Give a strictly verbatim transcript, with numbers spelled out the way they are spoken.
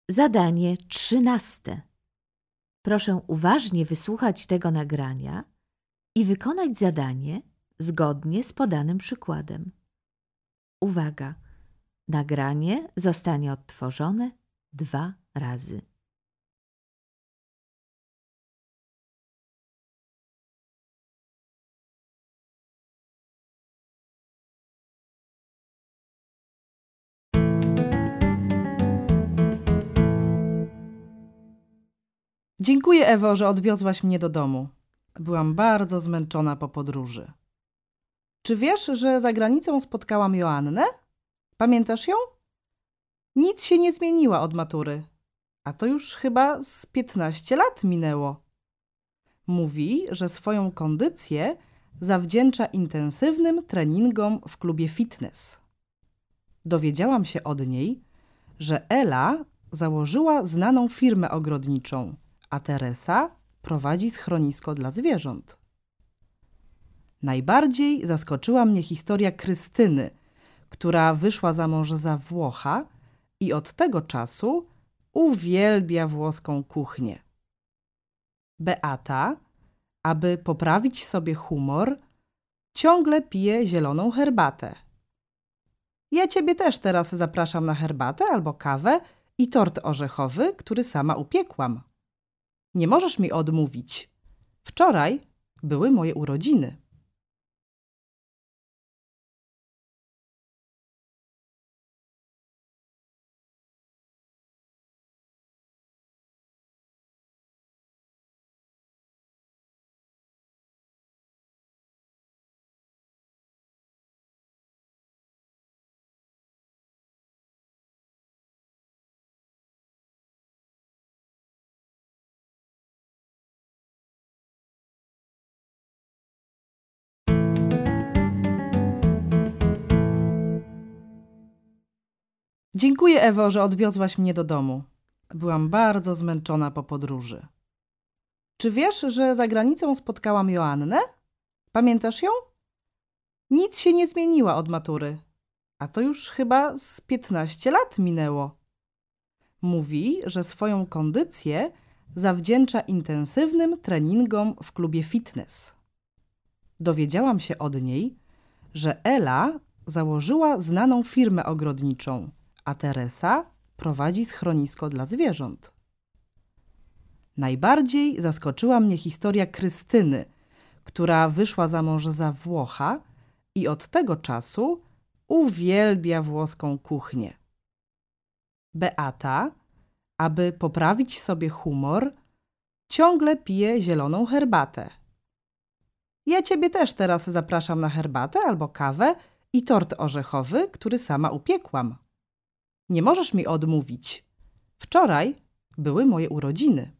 Zadanie trzynaste. Proszę uważnie wysłuchać tego nagrania i wykonać zadanie zgodnie z podanym przykładem. Uwaga! Nagranie zostanie odtworzone dwa razy. Dziękuję, Ewo, że odwiozłaś mnie do domu. Byłam bardzo zmęczona po podróży. Czy wiesz, że za granicą spotkałam Joannę? Pamiętasz ją? Nic się nie zmieniła od matury, a to już chyba z piętnaście lat minęło. Mówi, że swoją kondycję zawdzięcza intensywnym treningom w klubie fitness. Dowiedziałam się od niej, że Ela założyła znaną firmę ogrodniczą, a Teresa prowadzi schronisko dla zwierząt. Najbardziej zaskoczyła mnie historia Krystyny, która wyszła za mąż za Włocha i od tego czasu uwielbia włoską kuchnię. Beata, aby poprawić sobie humor, ciągle pije zieloną herbatę. Ja ciebie też teraz zapraszam na herbatę albo kawę i tort orzechowy, który sama upiekłam. Nie możesz mi odmówić. Wczoraj były moje urodziny. Dziękuję, Ewo, że odwiozłaś mnie do domu. Byłam bardzo zmęczona po podróży. Czy wiesz, że za granicą spotkałam Joannę? Pamiętasz ją? Nic się nie zmieniła od matury, a to już chyba z piętnaście lat minęło. Mówi, że swoją kondycję zawdzięcza intensywnym treningom w klubie fitness. Dowiedziałam się od niej, że Ela założyła znaną firmę ogrodniczą, a Teresa prowadzi schronisko dla zwierząt. Najbardziej zaskoczyła mnie historia Krystyny, która wyszła za mąż za Włocha i od tego czasu uwielbia włoską kuchnię. Beata, aby poprawić sobie humor, ciągle pije zieloną herbatę. Ja ciebie też teraz zapraszam na herbatę albo kawę i tort orzechowy, który sama upiekłam. Nie możesz mi odmówić. Wczoraj były moje urodziny.